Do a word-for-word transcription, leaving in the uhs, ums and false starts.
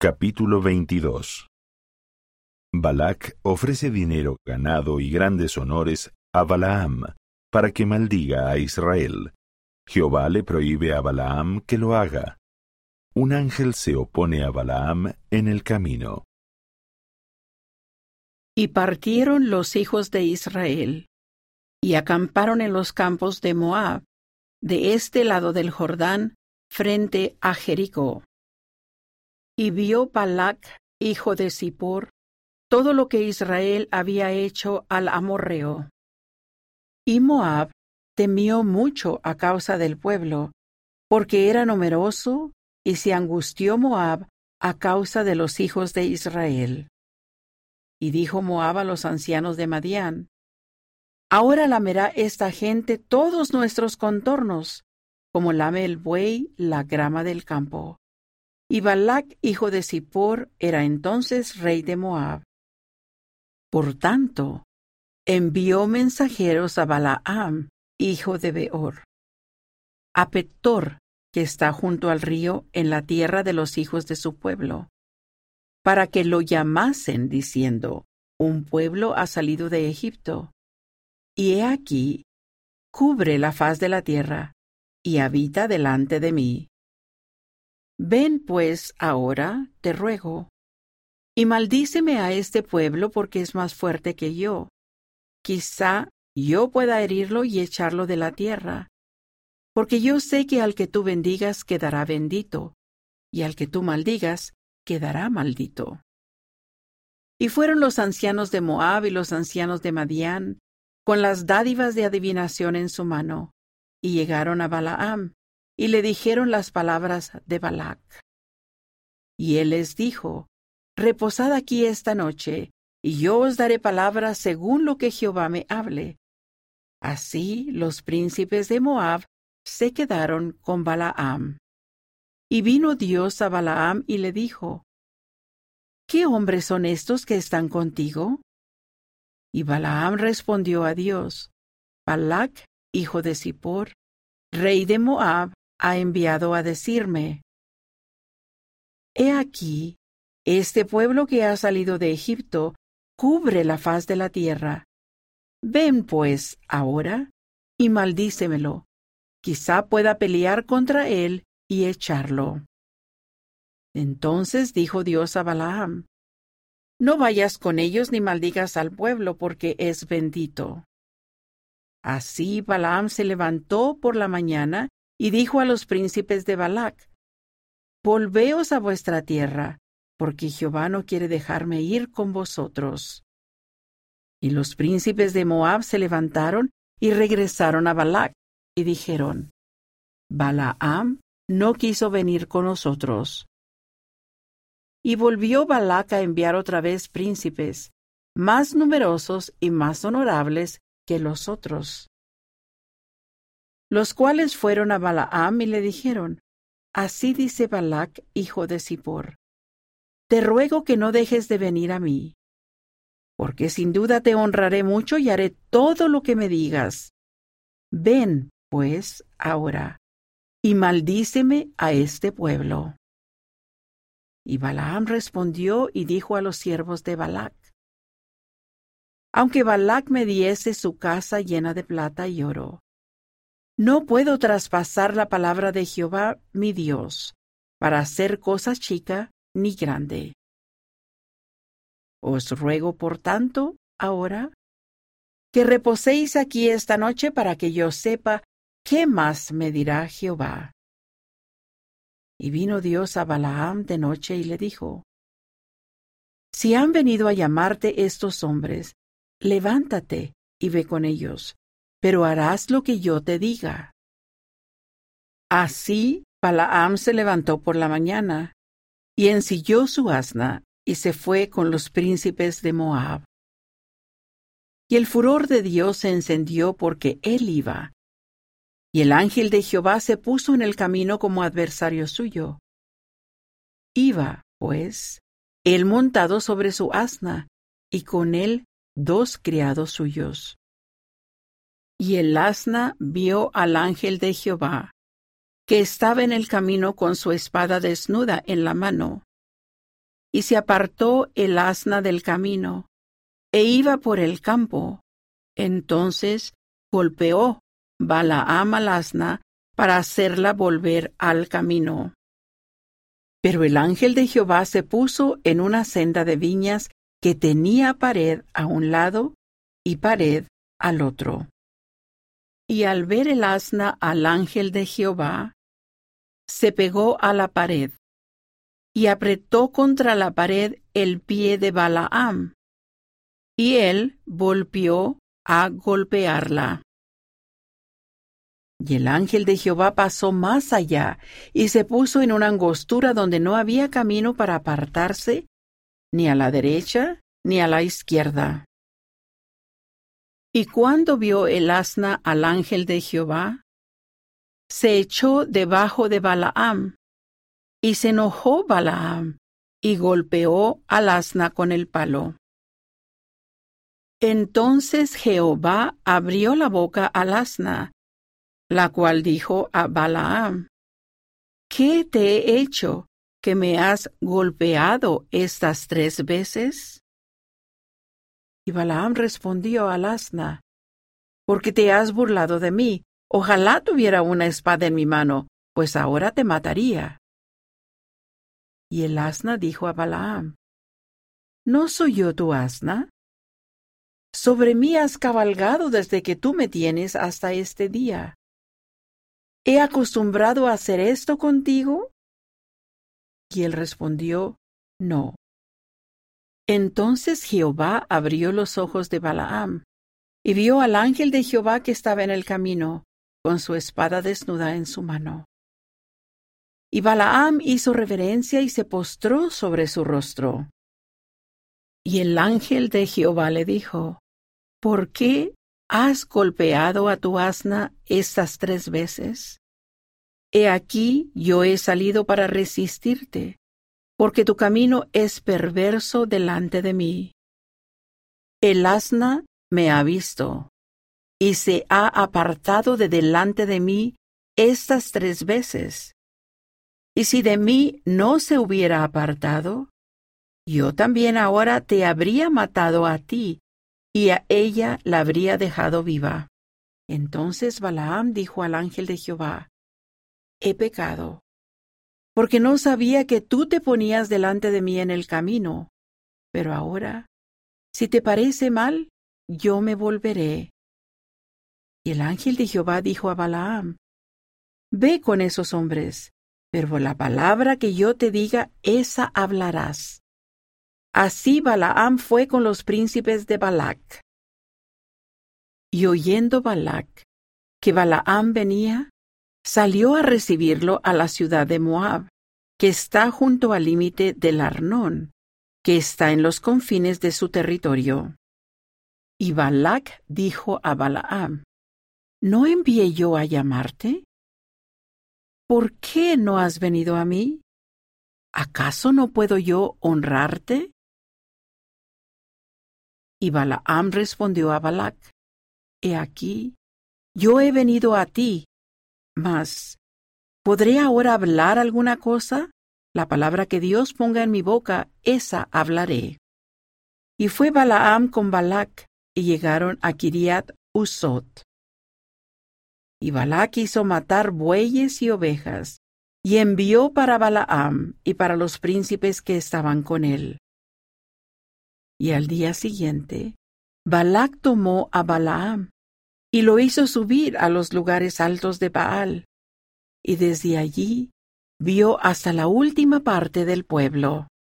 Capítulo veintidós. Balac ofrece dinero, ganado y grandes honores a Balaam, para que maldiga a Israel. Jehová le prohíbe a Balaam que lo haga. Un ángel se opone a Balaam en el camino. Y partieron los hijos de Israel, y acamparon en los campos de Moab, de este lado del Jordán, frente a Jericó. Y vio Balac, hijo de Zippor, todo lo que Israel había hecho al amorreo. Y Moab temió mucho a causa del pueblo, porque era numeroso, y se angustió Moab a causa de los hijos de Israel. Y dijo Moab a los ancianos de Madián: Ahora lamerá esta gente todos nuestros contornos, como lame el buey la grama del campo. Y Balac, hijo de Zippor, era entonces rey de Moab. Por tanto, envió mensajeros a Balaam, hijo de Beor, a Petor, que está junto al río en la tierra de los hijos de su pueblo, para que lo llamasen, diciendo: Un pueblo ha salido de Egipto, y he aquí, cubre la faz de la tierra, y habita delante de mí. Ven pues ahora, te ruego, y maldíceme a este pueblo, porque es más fuerte que yo. Quizá yo pueda herirlo y echarlo de la tierra, porque yo sé que al que tú bendigas quedará bendito, y al que tú maldigas quedará maldito. Y fueron los ancianos de Moab y los ancianos de Madián, con las dádivas de adivinación en su mano, y llegaron a Balaam, y le dijeron las palabras de Balac. Y él les dijo: Reposad aquí esta noche, y yo os daré palabras según lo que Jehová me hable. Así los príncipes de Moab se quedaron con Balaam. Y vino Dios a Balaam y le dijo: ¿Qué hombres son estos que están contigo? Y Balaam respondió a Dios: Balac, hijo de Zippor, rey de Moab, ha enviado a decirme: He aquí, este pueblo que ha salido de Egipto cubre la faz de la tierra. Ven pues ahora y maldícemelo, quizá pueda pelear contra él y echarlo. Entonces dijo Dios a Balaam: No vayas con ellos ni maldigas al pueblo, porque es bendito. Así Balaam se levantó por la mañana y dijo a los príncipes de Balac: Volveos a vuestra tierra, porque Jehová no quiere dejarme ir con vosotros. Y los príncipes de Moab se levantaron y regresaron a Balac, y dijeron: Balaam no quiso venir con nosotros. Y volvió Balac a enviar otra vez príncipes, más numerosos y más honorables que los otros, los cuales fueron a Balaam y le dijeron: Así dice Balac, hijo de Zippor: Te ruego que no dejes de venir a mí, porque sin duda te honraré mucho y haré todo lo que me digas. Ven, pues, ahora, y maldíceme a este pueblo. Y Balaam respondió y dijo a los siervos de Balac: Aunque Balac me diese su casa llena de plata y oro, no puedo traspasar la palabra de Jehová mi Dios, para hacer cosa chica ni grande. Os ruego, por tanto, ahora, que reposéis aquí esta noche para que yo sepa qué más me dirá Jehová. Y vino Dios a Balaam de noche y le dijo: Si han venido a llamarte estos hombres, levántate y ve con ellos, pero harás lo que yo te diga. Así Balaam se levantó por la mañana, y ensilló su asna, y se fue con los príncipes de Moab. Y el furor de Dios se encendió porque él iba, y el ángel de Jehová se puso en el camino como adversario suyo. Iba, pues, él montado sobre su asna, y con él dos criados suyos. Y el asna vio al ángel de Jehová, que estaba en el camino con su espada desnuda en la mano. y se apartó el asna del camino, e iba por el campo. Entonces golpeó Balaam al asna para hacerla volver al camino. Pero el ángel de Jehová se puso en una senda de viñas que tenía pared a un lado y pared al otro. Y al ver el asna al ángel de Jehová, se pegó a la pared, y apretó contra la pared el pie de Balaam, y él volvió a golpearla. Y el ángel de Jehová pasó más allá, y se puso en una angostura donde no había camino para apartarse, ni a la derecha, ni a la izquierda. Y cuando vio el asna al ángel de Jehová, se echó debajo de Balaam, y se enojó Balaam, y golpeó al asna con el palo. Entonces Jehová abrió la boca al asna, la cual dijo a Balaam: ¿Qué te he hecho, que me has golpeado estas tres veces? Y Balaam respondió al asna: Porque te has burlado de mí. Ojalá tuviera una espada en mi mano, pues ahora te mataría. Y el asna dijo a Balaam: ¿No soy yo tu asna? Sobre mí has cabalgado desde que tú me tienes hasta este día. ¿He acostumbrado a hacer esto contigo? Y él respondió: No. Entonces Jehová abrió los ojos de Balaam, y vio al ángel de Jehová que estaba en el camino, con su espada desnuda en su mano. Y Balaam hizo reverencia y se postró sobre su rostro. Y el ángel de Jehová le dijo: ¿Por qué has golpeado a tu asna estas tres veces? He aquí yo he salido para resistirte, porque tu camino es perverso delante de mí. El asna me ha visto, y se ha apartado de delante de mí estas tres veces. Y si de mí no se hubiera apartado, yo también ahora te habría matado a ti, y a ella la habría dejado viva. Entonces Balaam dijo al ángel de Jehová: He pecado, porque no sabía que tú te ponías delante de mí en el camino. Pero ahora, si te parece mal, yo me volveré. Y el ángel de Jehová dijo a Balaam: Ve con esos hombres, pero la palabra que yo te diga, esa hablarás. Así Balaam fue con los príncipes de Balac. Y oyendo Balac que Balaam venía, salió a recibirlo a la ciudad de Moab, que está junto al límite del Arnón, que está en los confines de su territorio. Y Balac dijo a Balaam: ¿No envié yo a llamarte? ¿Por qué no has venido a mí? ¿Acaso no puedo yo honrarte? Y Balaam respondió a Balac: He aquí, yo he venido a ti, mas ¿podré ahora hablar alguna cosa? La palabra que Dios ponga en mi boca, esa hablaré. Y fue Balaam con Balac, y llegaron a Kiriat Husot. Y Balac hizo matar bueyes y ovejas, y envió para Balaam y para los príncipes que estaban con él. Y al día siguiente, Balac tomó a Balaam, y lo hizo subir a los lugares altos de Baal, y desde allí vio hasta la última parte del pueblo.